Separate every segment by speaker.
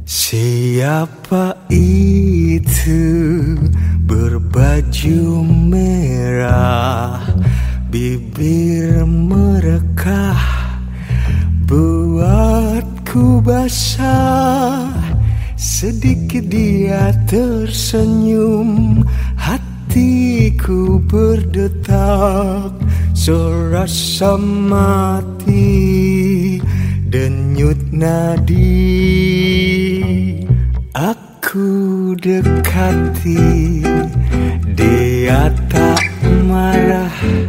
Speaker 1: Siapa itu berbaju merah, bibir merekah, buatku basah. Sedikit dia tersenyum, hatiku berdetak, serasa mati denyut nadi. Aku dekati, dia tak marah,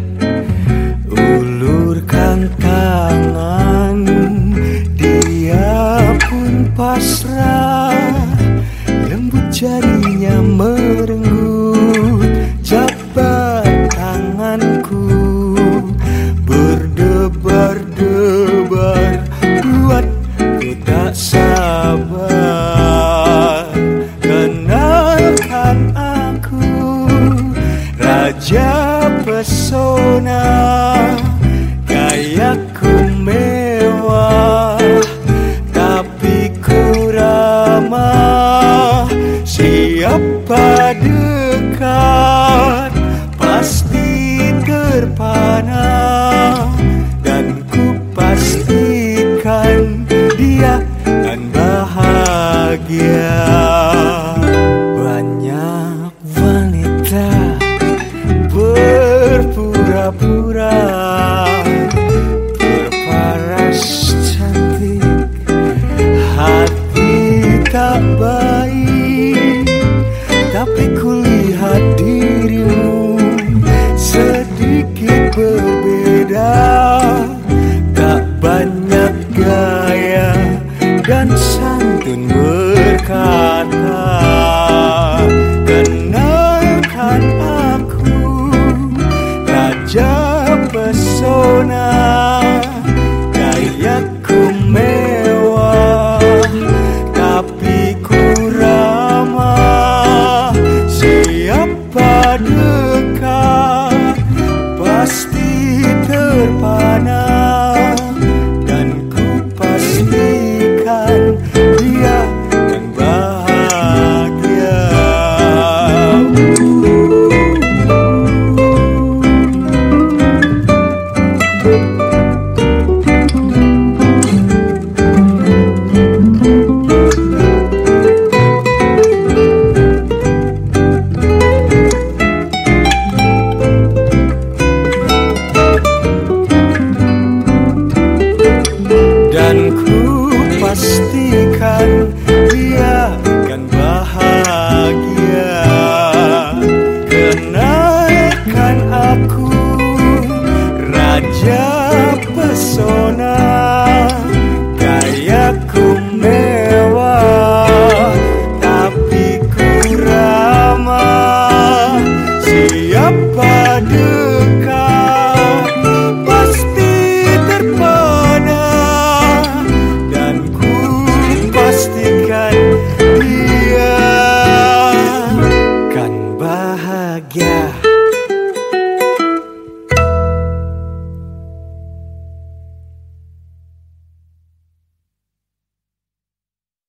Speaker 1: ulurkan tangan, dia pun pasrah. Lembut jarinya merenggut jabat tanganku, berdebar-debar buatku tak sabar. Kenalkan aku, raja pesona, gayaku mewah tapi ku ramah. Siapa dekat pasti terpana, dan ku pastikan dia akan bahagia. Banyak wanita berpura-pura, berparas cantik, hati tak baik. Tapi kulihat dirimu sedikit berbeda, tak banyak gaya dan santun berkata. Kenalkan aku, raja pesona, gayaku mewah tapi ku ramah. Siapa dekat pasti terpana,